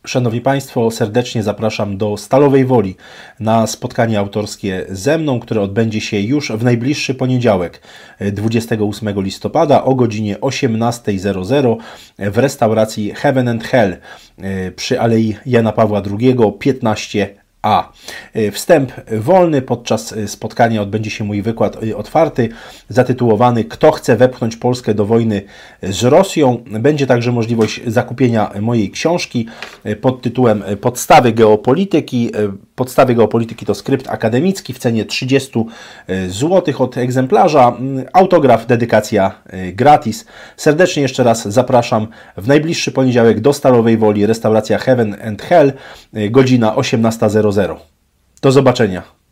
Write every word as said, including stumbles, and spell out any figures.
Szanowni Państwo, serdecznie zapraszam do Stalowej Woli na spotkanie autorskie ze mną, które odbędzie się już w najbliższy poniedziałek, dwudziestego ósmego listopada o godzinie osiemnasta zero zero w restauracji Heaven and Hell przy Alei Jana Pawła drugiego piętnaście A. Wstęp wolny. Podczas spotkania odbędzie się mój wykład otwarty zatytułowany "Kto chce wepchnąć Polskę do wojny z Rosją?". Będzie także możliwość zakupienia mojej książki pod tytułem Podstawy geopolityki. Podstawy geopolityki to skrypt akademicki w cenie trzydzieści złotych od egzemplarza. Autograf, dedykacja gratis. Serdecznie jeszcze raz zapraszam w najbliższy poniedziałek do Stalowej Woli, restauracja Heaven and Hell, godzina osiemnasta zero zero. Do zobaczenia.